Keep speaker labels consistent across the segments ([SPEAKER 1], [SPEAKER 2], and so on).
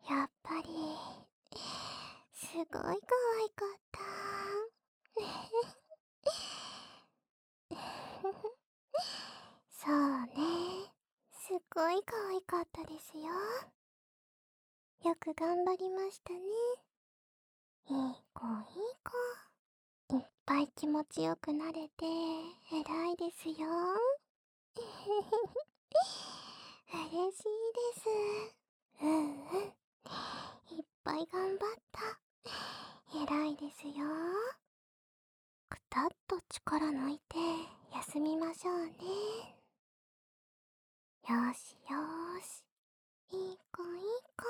[SPEAKER 1] やっぱり、すごい可愛かった。そうね。すっごい可愛かったですよ。よく頑張りましたね。いい子、いい子。いっぱい気持ちよくなれて、偉いですよ。嬉しいです。うんうん。いっぱい頑張った。偉いですよ。くたっと力抜いて休みましょうね。よしよーし。いい子いい子。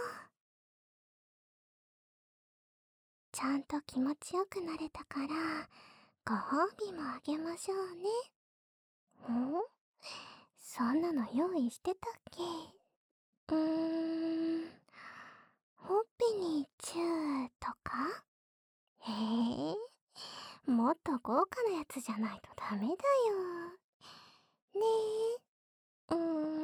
[SPEAKER 1] ちゃんと気持ちよくなれたから、ご褒美もあげましょうね。ん、そんなの用意してたっけ？ほっぺにチューとか？へえ、もっと豪華なやつじゃないとダメだよ。ねえ。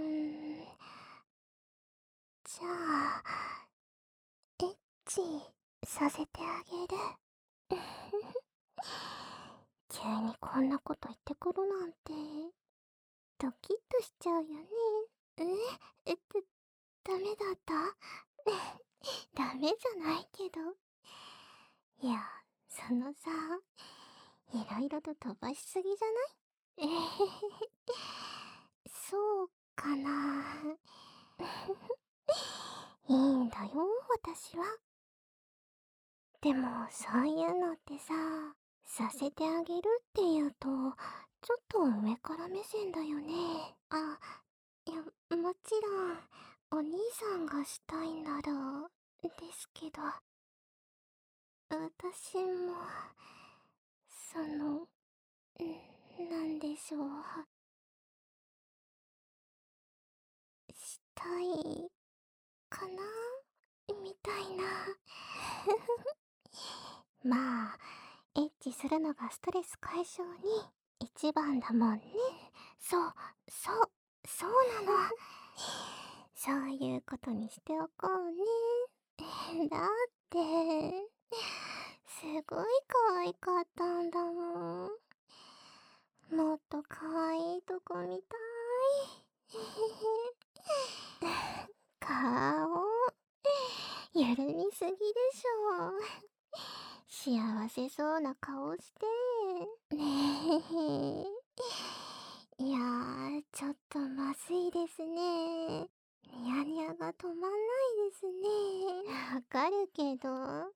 [SPEAKER 1] じゃあ、エッチさせてあげる。急にこんなこと言ってくるなんて、ドキッとしちゃうよね。え、ダメだった？ダメじゃないけど。いや、そのさ、いろいろと飛ばしすぎじゃない？えへへへ。そうかな。いいんだよ、私は。でも、そういうのってさ、させてあげるって言うと、ちょっと上から目線だよね。あ、いや、もちろん、お兄さんがしたいなら、ですけど、私も、なんでしょう、したい、かなみたいな。まあ、エッチするのがストレス解消に一番だもんね。そう、そう、そうなの。そういうことにしておこうね。だって、すごい可愛かったんだもん。もっと可愛いとこ見たい。顔、緩みすぎでしょ。幸せそうな顔して。ねえ。いやー、ちょっとまずいですね。ニヤニヤが止まんないですね。わかるけど。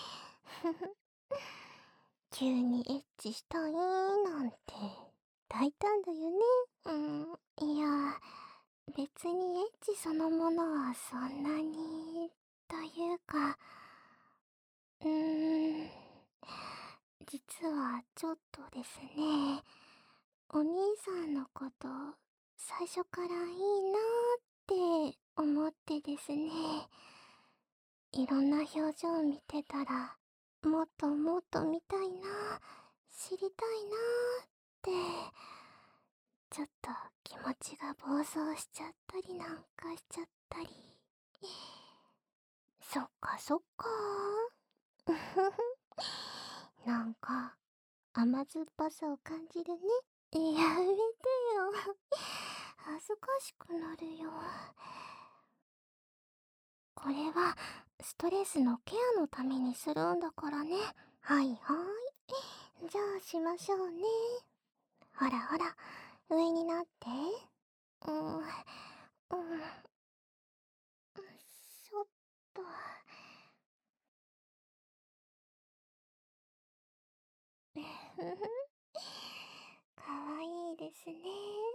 [SPEAKER 1] 急にエッチしたいなんて大胆だよね。いや、別にエッチそのものはそんなに、というか、うーん、実はちょっとですね、お兄さんのこと最初からいいなーって思ってですね、いろんな表情見てたら、もっともっと見たいな、知りたいなーって、ちょっと気持ちが暴走しちゃったりなんかしちゃったり。そっかそっかー。うふふ。なんか甘酸っぱさを感じるね。やめてよ。恥ずかしくなるよ。これはストレスのケアのためにするんだからね。はいはい。じゃあしましょうね。ほらほら、上になって。うん、うん、ちょっと。ふふ。かわいいですね。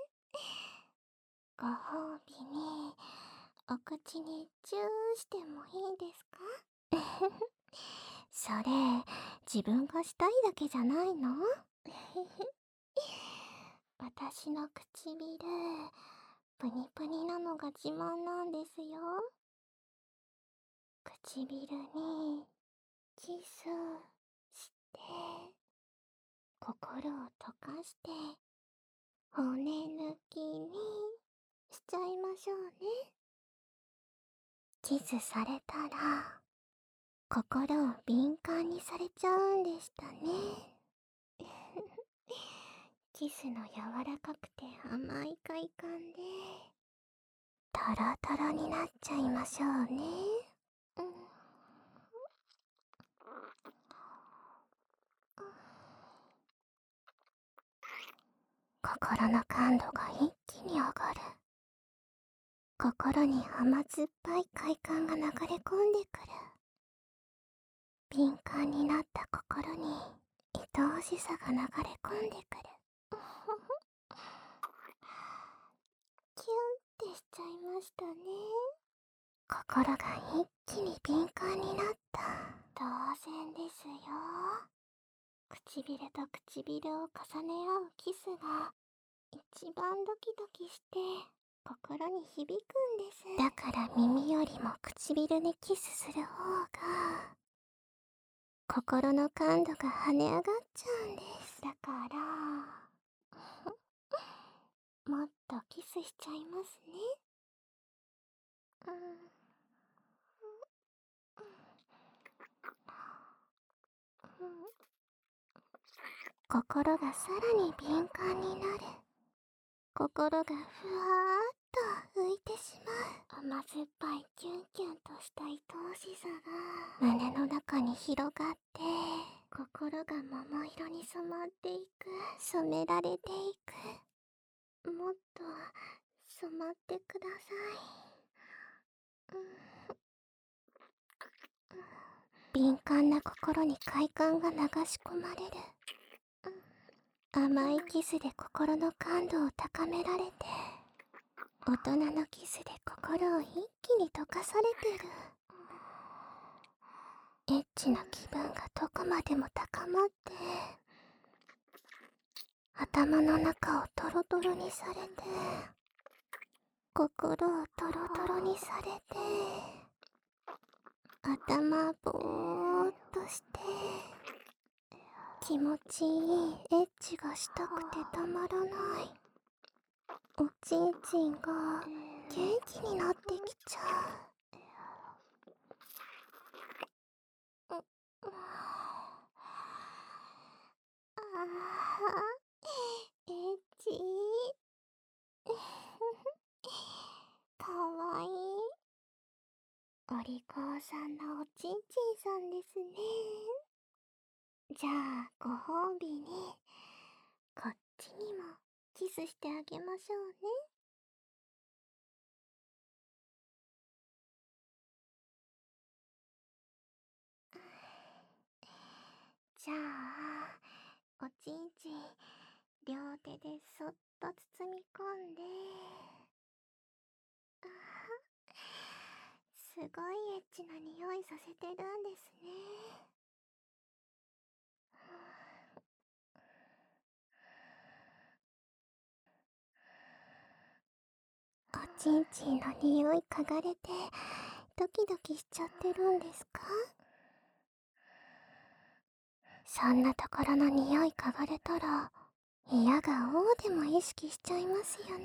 [SPEAKER 1] ご褒美に、お口にチューしてもいいですか？それ、自分がしたいだけじゃないの？私の唇、プニプニなのが自慢なんですよ。唇に、キスして、心を溶かして、骨抜きにしちゃいましょうね。 キスされたら心を敏感にされちゃうんでしたね。キスの柔らかくて甘い快感でトロトロになっちゃいましょうね。うん、心の感度が一気に上がる。心に甘酸っぱい快感が流れ込んでくる。敏感になった心に愛おしさが流れ込んでくる。キュンってしちゃいましたね。心が一気に敏感になった。当然ですよ。唇と唇を重ね合うキスが一番ドキドキして心に響くんです。だから耳よりも唇にキスする方が心の感度が跳ね上がっちゃうんです。だからもっとキスしちゃいますね。うん。心がさらに敏感になる。心がふわーっと浮いてしまう。甘酸っぱいキュンキュンとした愛おしさが胸の中に広がって、心が桃色に染まっていく。染められていく。もっと染まってください。敏感な心に快感が流し込まれる。甘いキスで心の感度を高められて、大人のキスで心を一気に溶かされてる。エッチな気分がどこまでも高まって、頭の中をトロトロにされて、心をトロトロにされて、頭ぼーっとして、気持ちいいエッチがしたくてたまらない。おちんちんが元気になってきちゃう。エッチかわいい。お利口さんなおちんちんさんですね。じゃあご褒美にこっちにもキスしてあげましょうね。じゃあおちんちん両手でそっと包み込んで、すごいエッチな匂いさせてるんですね。おちんちんの匂い嗅がれてドキドキしちゃってるんですか？そんなところの匂い嗅がれたら嫌がおうでも意識しちゃいますよね。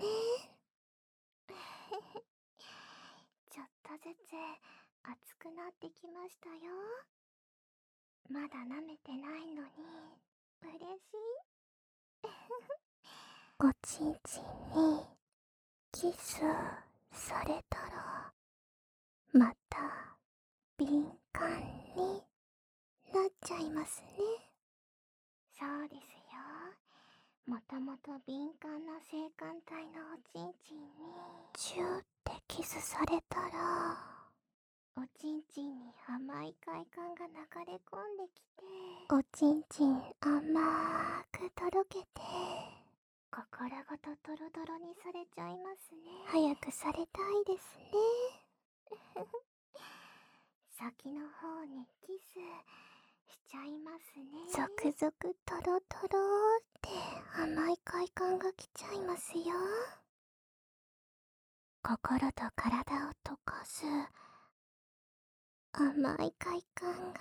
[SPEAKER 1] ちょっとずつ熱くなってきましたよ。まだ舐めてないのに嬉しい。おちんちんにキスされたらまた敏感になっちゃいますね。そうですよ。もともと敏感な性感帯のおちんちんにチューってキスされたら、おちんちんに甘い快感が流れ込んできて、おちんちん甘くとろけて、心ごとトロトロにされちゃいますね。早くされたいですね。先の方にキスしちゃいますね。ゾクゾクトロトロって甘い快感が来ちゃいますよ。心と体を溶かす甘い快感が、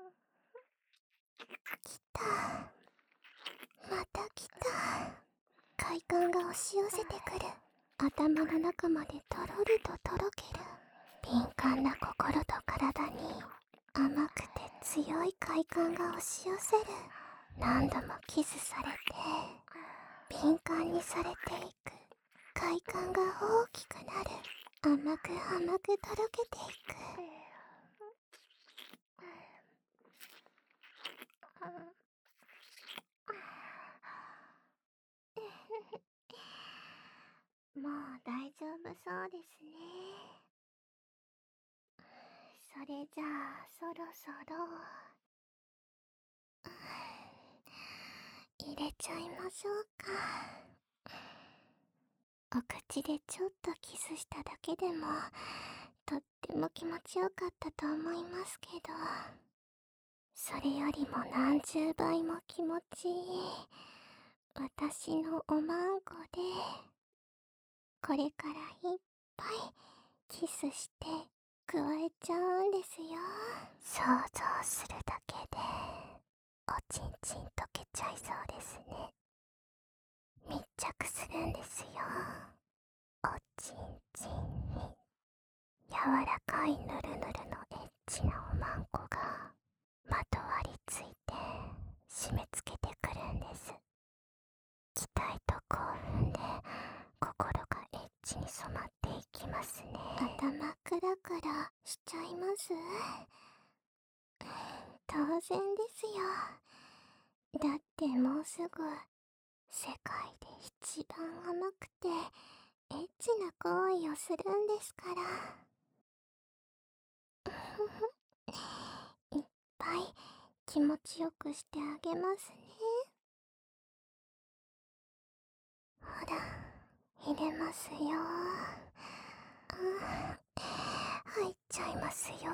[SPEAKER 1] 来た。また来た。 快感が押し寄せてくる。頭の中までとろりととろける。敏感な心と体に甘くて強い快感が押し寄せる。何度もキスされて敏感にされていく。快感が大きくなる。甘く甘くとろけていく。もう大丈夫そうですね。それじゃあそろそろ入れちゃいましょうか。お口でちょっとキスしただけでもとっても気持ちよかったと思いますけど、それよりも何十倍も気持ちいい私のおまんこで、これからいっぱいキスして加えちゃうんですよ。想像するだけでおちんちん溶けちゃいそうですね。密着するんですよ、おちんちんに。柔らかいぬるぬるのエッチなおまんこがまとわりついて締め付けてくるんです。期待と興奮で心がエッチに染まっていきますね。頭クラクラしちゃいます。当然ですよ。だってもうすぐ世界で一番甘くてエッチな行為をするんですから。いっぱい気持ちよくしてあげますね。ほら、入れますよ。入っちゃいますよ。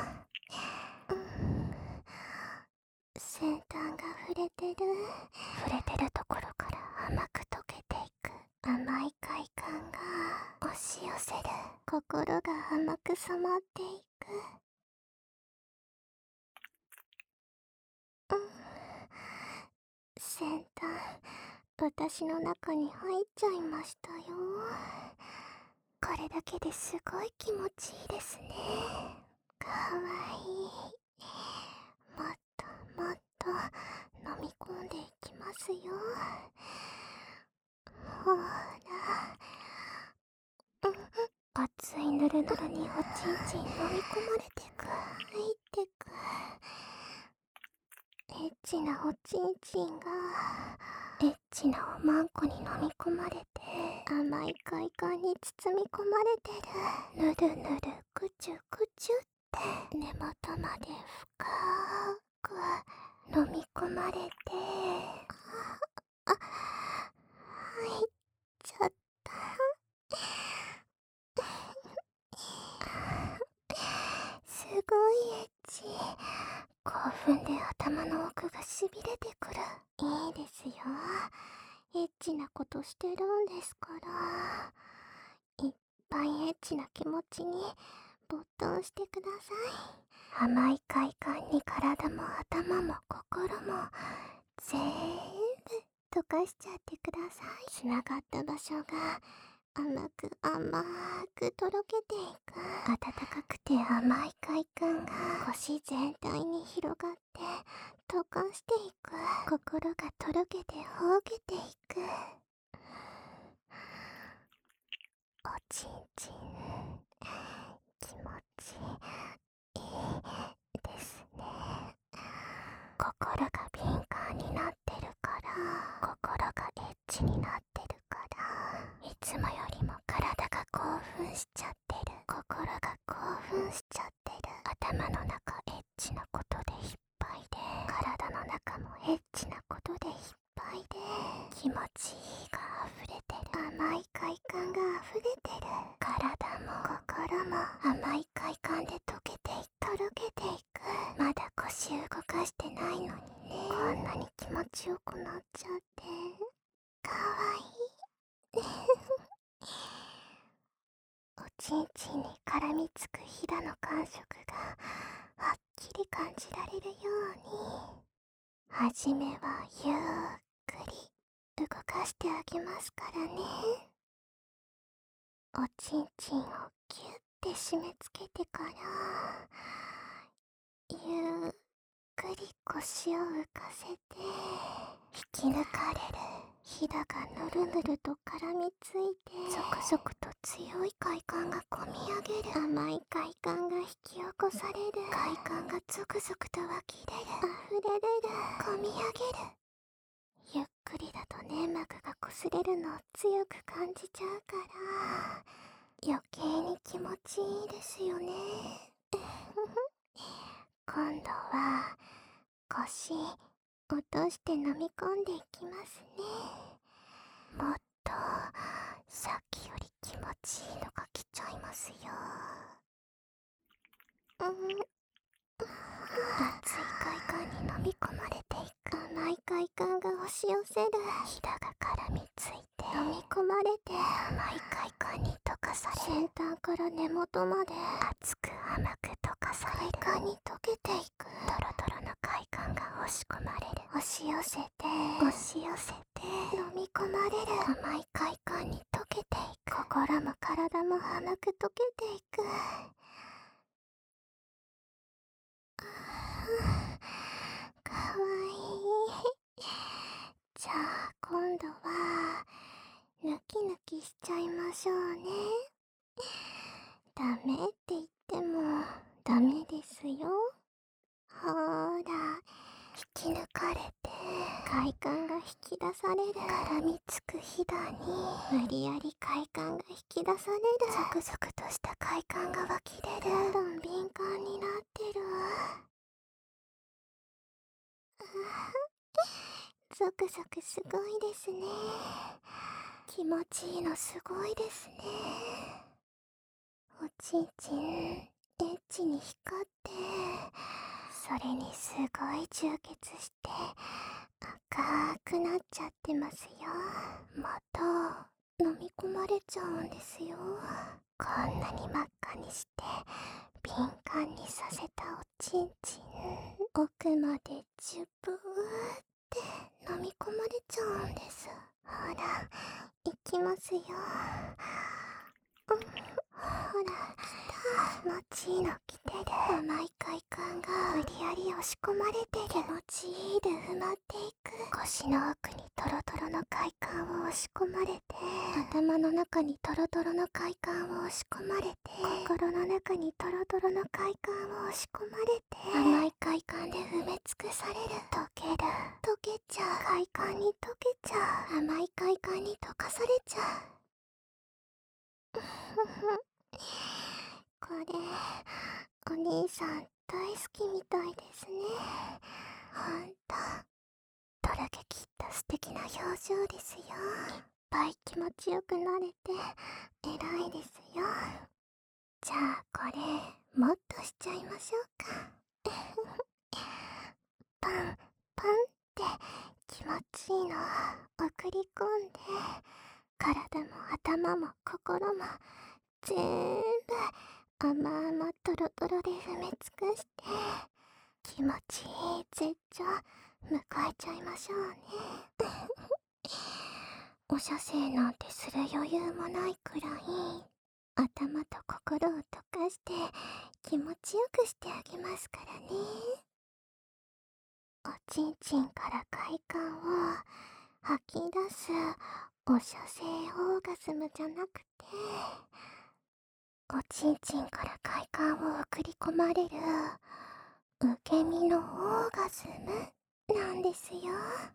[SPEAKER 1] 先端が触れてるところから甘く溶けていく甘い快感が押し寄せる。心が甘く染まっていく。先端、私の中に入っちゃいましたよ。これだけですごい気持ちいいですね。かわいい。もっともっと飲み込んでいきますよ。ほら、熱いぬるぬるにおちんちん飲み込まれてく、入ってく。エッチなおちんちんがエッチなおまんこに飲み込まれて甘い快感に包み込まれてる。ぬるぬるくちゅくちゅって根元まで深く飲み込まれて、入っちゃった。すごいエッチ。興奮で頭の奥がしびれてくる。いいですよ。エッチなことしてるんですから。いっぱいエッチな気持ちに没頭してください。甘い快感に体も頭も心も全部溶かしちゃってください。つながった場所が甘く甘くとろけていく。温かくて甘い快感が腰全体に広がって溶かしていく。心がとろけてほうけていく。おちんちん気持ちいいですね。心が敏感になってるから、心がエッチになってるから、いつもよりも体が興奮しちゃってる。心が興奮しちゃってる。頭の中エッチなことでいっぱいで、体の中もエッチなことでいっぱいで、気持ちいいが溢れてる。甘い快感が溢れてる。体も心も甘い快感で溶けてとろけていく。まだ腰動かしてないのにね。こんなに気持ちよくなっちゃってかわいい。おちんちんに絡みつくひだの感触がはっきり感じられるように、はじめはゆっくり動かかしてあげますからね。おちんちんをギュッて締め付けてから、ゆっくり腰を浮かせて、引き抜かれるひだがぬるぬると絡みついて、ゾクゾクと強い快感がこみ上げる。甘い快感が引き起こされる。快感がゾクゾクと湧き出る。溢れ出る。こみ上げる。ゆっくりだと粘膜が擦れるのを強く感じちゃうから、余計に気持ちいいですよね。今度は腰落として飲み込んでいきますね。もっとさっきより気持ちいいのが来ちゃいますよ。熱い快感に飲み込まれていく。甘い快感が押し寄せる。ひだが絡みついて飲み込まれて、甘い快感に溶かされる。先端から根元まで熱く甘く溶かされる。快感に溶けていく。ドロドロの快感が押し込まれる。押し寄せて押し寄せて飲み込まれる。甘い快感に溶けていく。心も体も甘く溶けていく。かわいい。じゃあ今度はヌキヌキしちゃいましょうね。ダメって言ってもダメですよ。ほーら、引き抜かれて快感が引き出される。絡みつくひだに無理やり快感が引き出される。ゾクゾクとした快感が湧き出る。どんどん敏感になってるわ。ゾクゾクすごいですね。気持ちいいのすごいですね。おちんちんエッチに光って、それにすごい充血して赤くなっちゃってますよ。また飲み込まれちゃうんですよ。こんなに真っ赤にして敏感にさせたおちんちん、奥までジュブーって飲み込まれちゃうんです。ほら、いきますよ。ほら、気持ちいいの来てる。甘い快感が無理やり押し込まれてる。気持ちいいで埋まっていく。腰の奥にトロトロの快感を押し込まれて、頭の中にトロトロの快感を押し込まれて、心の中にトロトロの快感を押し込まれて、甘い快感で埋め尽くされる。溶ける。溶けちゃう。快感に溶けちゃう。甘い快感に溶かされちゃう。これ、お兄さん大好きみたいですね。ほんと、とろけきった素敵な表情ですよ。いっぱい気持ちよくなれて偉いですよ。じゃあこれもっとしちゃいましょうか。パンパンって気持ちいいのを送り込んで、体も頭も心もぜーんぶ甘々トロトロで埋め尽くして、気持ちいい絶頂迎えちゃいましょうね。お射精なんてする余裕もないくらい、頭と心を溶かして気持ちよくしてあげますからね。おちんちんから快感を吐き出すお射精オーガズムじゃなくて、おちんちんから快感を送り込まれる受け身のオーガズムなんですよ。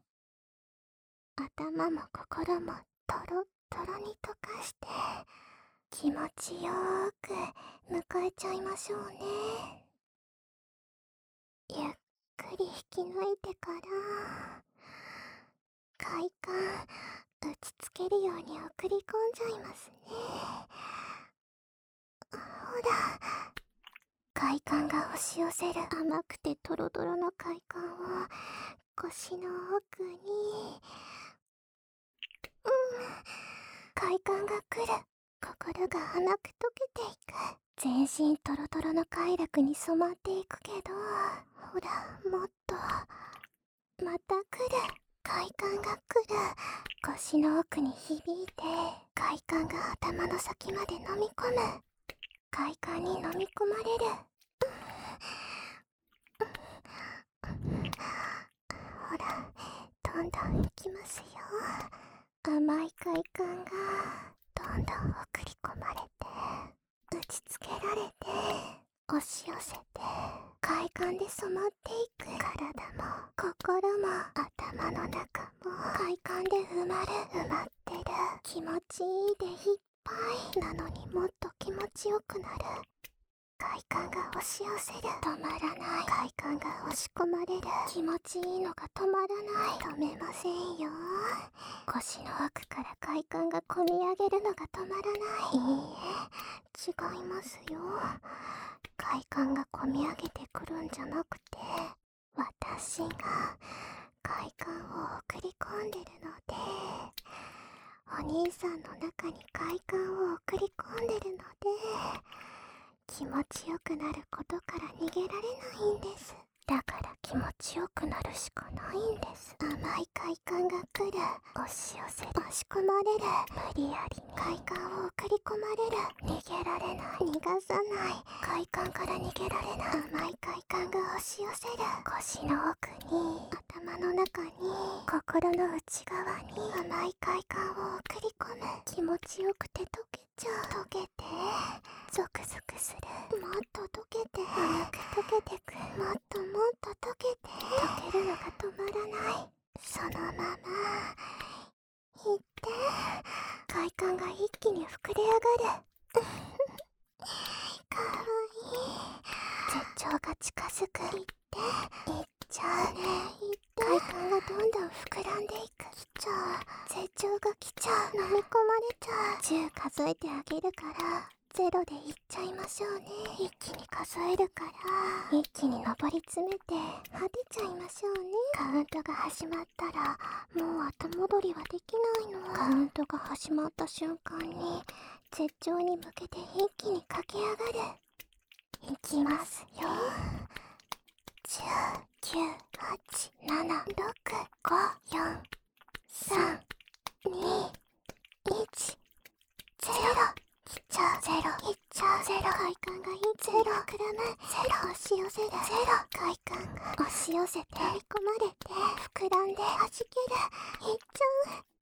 [SPEAKER 1] 頭も心もトロトロに溶かして気持ちよーく迎えちゃいましょうね。ゆっくり引き抜いてから快感打ちつけるように送り込んじゃいますね。ほら、快感が押し寄せる甘くてトロトロの快感を腰の奥に、快感が来る。心が甘く溶けていく。全身トロトロの快楽に染まっていくけど、ほら、もっとまた来る。 快感が来る。腰の奥に響いて、快感が頭の先まで飲み込む。快感に飲み込まれる。ほら、どんどんいきますよ。甘い快感がどんどん送り込まれて、打ちつけられて、押し寄せて、快感で染まっていく。体も心も頭の中も快感で埋まってる。気持ちいいでいっぱいなのに、もっと気持ちよくなる。快感が押し寄せる。止まらない。快感が押し込まれる。気持ちいいのが止まらない。止めませんよ。腰の奥から快感がこみ上げるのが止まらない。いいえ、違いますよ。快感がこみ上げてくるんじゃなくて、私が快感を送り込んでるので、お兄さんの中に快感を送り込んでるので、気持ちよくなることから逃げられないんです。だから気持ちよくなるしかないんです。甘い快感が来る。押し寄せ、押し込まれる。無理やりに快感を送り込まれる。逃げられない。逃がさない。快感から逃げられない。甘い快感が押し寄せる。腰の奥に、頭の中に、心の内側に甘い快感を送り込む。気持ちよくて溶けちゃう。溶けて、ゾクゾクする。もっと溶けて、甘く溶けてく。もっともっと溶けて、溶けるのが止まらない。そのままいって、快感が一気に膨れ上がる。かわいい。絶頂が近づく。いって、いっちゃうね。いって、快感がどんどん膨らんでいく。来ちゃう。絶頂が来ちゃう。飲み込まれちゃう。10数えてあげるから、ゼロでいっちゃいましょうね。一気に数えるから、一気に上り詰めて果てちゃいましょうね。カウントが始まったら、もう後戻りはできないの。カウントが始まった瞬間に、絶頂に向けて一気に駆け上がる。いきますよ。10、9、8、7、6、5、4、3、2、1、0。来ちゃう。ゼロ。来ちゃう。ゼロ。快感がいい。ゼロ。膨らむ。ゼロ。押し寄せる。ゼロ。快感が押し寄せて、追い込まれて、膨らんで、弾ける。いっちゃう。